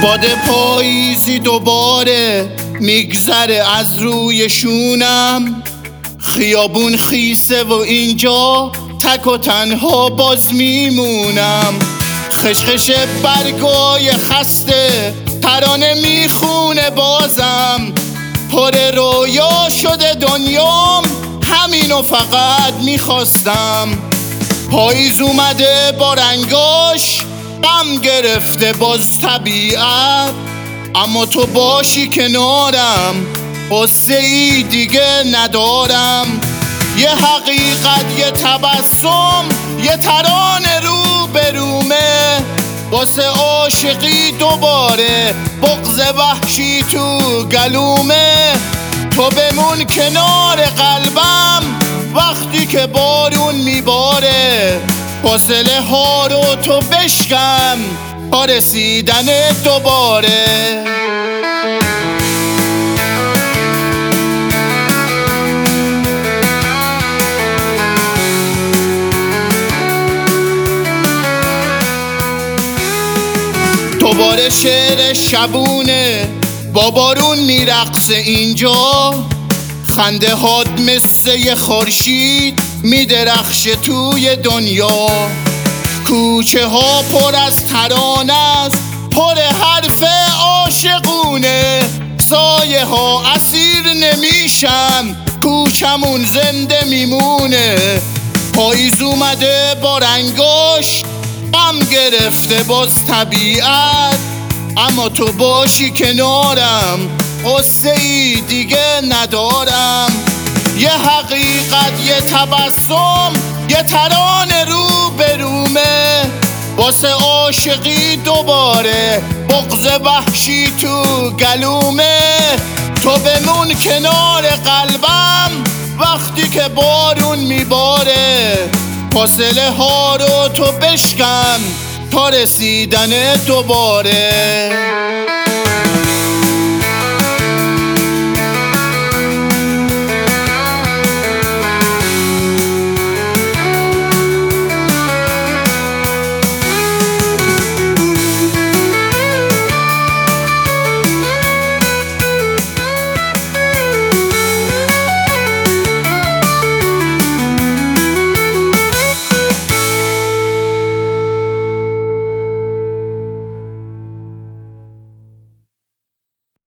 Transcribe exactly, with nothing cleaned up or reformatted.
باد پاییزی دوباره میگذره از روی شونم، خیابون خیسه و اینجا تک و تنها باز میمونم. خشخش برگای خسته ترانه میخونه بازم، پر رویا شده دنیام، همینو فقط میخواستم. پاییز اومده با رنگاش، غم گرفته باز طبیعت، اما تو باشی کنارم قصه ای دیگه ندارم. یه حقیقت، یه تبسم، یه ترانه رو به رومه، واسه عاشقی دوباره بغض وحشی تو گلومه. تو بمون کنار قلبم وقتی که بارون میباره، فاصله ها رو تو بشکن تا رسیدن دوباره. دوباره شعر شبونه با بارون میرقصه اینجا، خنده هات مثل یه خورشید میدرخشه توی دنیا. کوچه ها پر از ترانه است، پر حرف عاشقونه، سایه ها اسیر نمیشن، کوچمون زنده میمونه. پاییز اومده با رنگاش، غم گرفته باز طبیعت، اما تو باشی کنارم قصه ای دیگه ندارم. یه حقیقت، یه تبسم، یه ترانه رو به رومه، واسه عاشقی دوباره بغض وحشی تو گلومه. تو بمون کنار قلبم وقتی که بارون میباره، فاصله ها رو تو بشکن تا رسیدن دوباره.